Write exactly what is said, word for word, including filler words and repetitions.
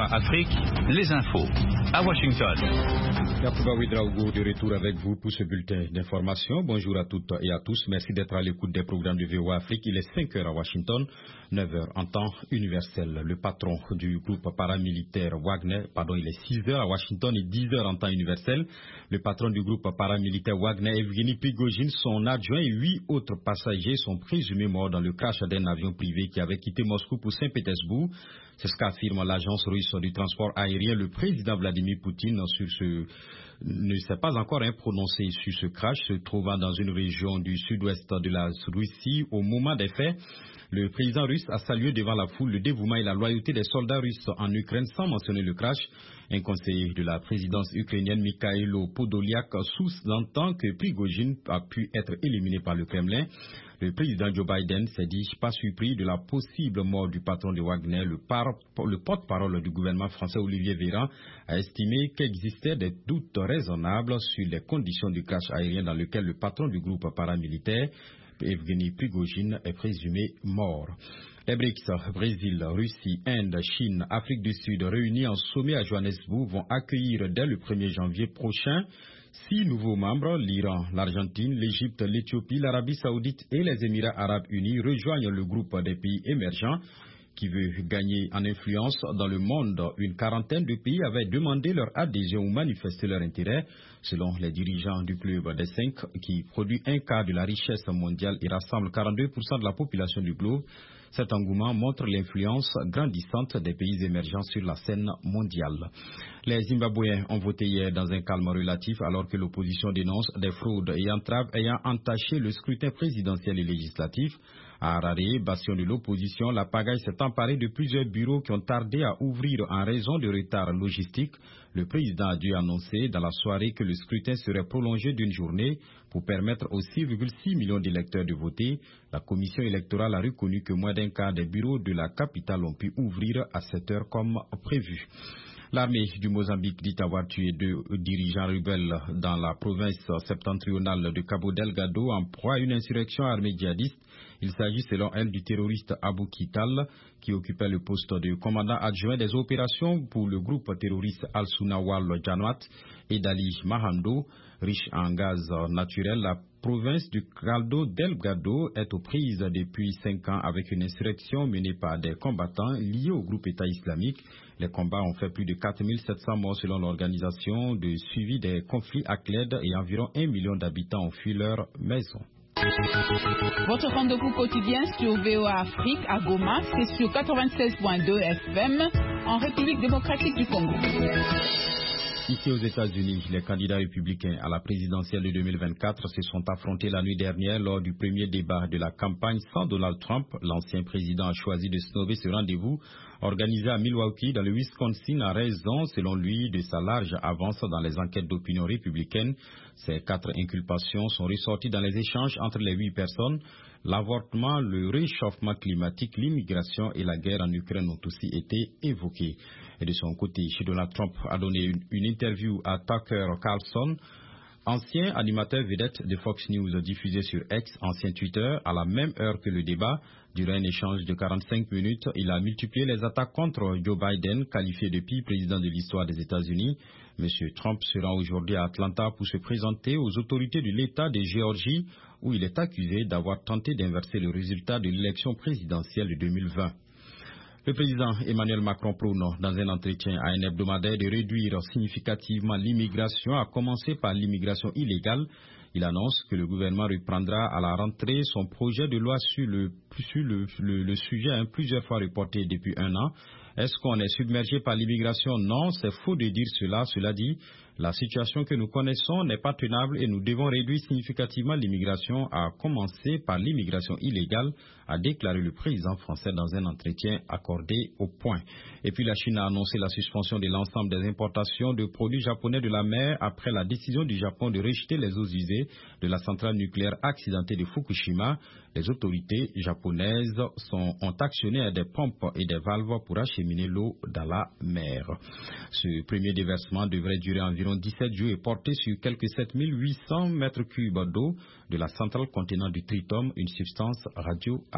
Afrique, les infos. À Washington. Yacouba Ouedraogo de retour avec vous pour ce bulletin d'information. Bonjour à toutes et à tous. Merci d'être à l'écoute des programmes de V O A Afrique. Il est cinq heures à Washington, neuf heures en temps universel. Le patron du groupe paramilitaire Wagner, pardon, il est six heures à Washington et dix heures en temps universel. Le patron du groupe paramilitaire Wagner, Evgeny Prigojine, son adjoint et huit autres passagers sont présumés morts dans le crash d'un avion privé qui avait quitté Moscou pour Saint-Pétersbourg. C'est ce qu'affirme l'agence russe du transport aérien. Le président Vladimir Poutine sur ce, ne s'est pas encore hein, prononcé sur ce crash, se trouvant dans une région du sud-ouest de la Russie au moment des faits. Le président russe a salué devant la foule le dévouement et la loyauté des soldats russes en Ukraine sans mentionner le crash. Un conseiller de la présidence ukrainienne, Mikhailo Podolyak, sous-entend que Prigojine a pu être éliminé par le Kremlin. Le président Joe Biden s'est dit pas surpris de la possible mort du patron de Wagner. Le, par, le porte-parole du gouvernement français, Olivier Véran, a estimé qu'existaient des doutes raisonnables sur les conditions du crash aérien dans lequel le patron du groupe paramilitaire, Evgeny Prigojine, est présumé mort. Les B R I C S, Brésil, Russie, Inde, Chine, Afrique du Sud, réunis en sommet à Johannesburg, vont accueillir dès le premier janvier prochain six nouveaux membres. L'Iran, l'Argentine, l'Égypte, l'Éthiopie, l'Arabie Saoudite et les Émirats Arabes Unis rejoignent le groupe des pays émergents qui veut gagner en influence dans le monde. Une quarantaine de pays avaient demandé leur adhésion ou manifesté leur intérêt, selon les dirigeants du club des cinq, qui produit un quart de la richesse mondiale et rassemble quarante-deux pour cent de la population du globe. Cet engouement montre l'influence grandissante des pays émergents sur la scène mondiale. Les Zimbabwéens ont voté hier dans un calme relatif alors que l'opposition dénonce des fraudes et entraves ayant entaché le scrutin présidentiel et législatif. À Harare, bastion de l'opposition, la pagaille s'est emparée de plusieurs bureaux qui ont tardé à ouvrir en raison de retards logistiques. Le président a dû annoncer dans la soirée que le scrutin serait prolongé d'une journée pour permettre aux six virgule six millions d'électeurs de voter. La commission électorale a reconnu que moins d'un quart des bureaux de la capitale ont pu ouvrir à sept heures comme prévu. L'armée du Mozambique dit avoir tué deux dirigeants rebelles dans la province septentrionale de Cabo Delgado en proie à une insurrection armée djihadiste. Il s'agit selon elle du terroriste Abou Kital qui occupait le poste de commandant adjoint des opérations pour le groupe terroriste Al-Sunawal Janwat et d'Ali Mahando. Riche en gaz naturel, la province du Cabo Delgado est aux prises depuis cinq ans avec une insurrection menée par des combattants liés au groupe État islamique. Les combats ont fait plus de quatre mille sept cents morts selon l'organisation de suivi des conflits A C L E D et environ un million d'habitants ont fui leur maison. Votre rendez-vous quotidien sur V O A Afrique à Goma, c'est sur quatre-vingt-seize point deux F M en République démocratique du Congo. Ici aux États-Unis, les candidats républicains à la présidentielle de deux mille vingt-quatre se sont affrontés la nuit dernière lors du premier débat de la campagne sans Donald Trump. L'ancien président a choisi de snobber ce rendez-vous organisé à Milwaukee dans le Wisconsin a raison, selon lui, de sa large avance dans les enquêtes d'opinion républicaines. Ces quatre inculpations sont ressorties dans les échanges entre les huit personnes. L'avortement, le réchauffement climatique, l'immigration et la guerre en Ukraine ont aussi été évoqués. Et de son côté, Donald Trump a donné une, une interview à Tucker Carlson, ancien animateur vedette de Fox News diffusé sur X, ancien Twitter, à la même heure que le débat. Durant un échange de quarante-cinq minutes, il a multiplié les attaques contre Joe Biden, qualifié de pire président de l'histoire des États-Unis. M. Trump sera aujourd'hui à Atlanta pour se présenter aux autorités de l'État de Géorgie, où il est accusé d'avoir tenté d'inverser le résultat de l'élection présidentielle de deux mille vingt. Le président Emmanuel Macron prône dans un entretien à un hebdomadaire de réduire significativement l'immigration, à commencer par l'immigration illégale. Il annonce que le gouvernement reprendra à la rentrée son projet de loi sur le, sur le, le, le sujet, hein, plusieurs fois reporté depuis un an. Est-ce qu'on est submergé par l'immigration? Non, c'est faux de dire cela. Cela dit, la situation que nous connaissons n'est pas tenable et nous devons réduire significativement l'immigration, à commencer par l'immigration illégale, a déclaré le président français dans un entretien accordé au Point. Et puis la Chine a annoncé la suspension de l'ensemble des importations de produits japonais de la mer après la décision du Japon de rejeter les eaux usées de la centrale nucléaire accidentée de Fukushima. Les autorités japonaises sont, ont actionné des pompes et des valves pour acheminer l'eau dans la mer. Ce premier déversement devrait durer environ dix-sept jours et porter sur quelques sept mille huit cents mètres cubes d'eau de la centrale contenant du tritium, une substance radioactive.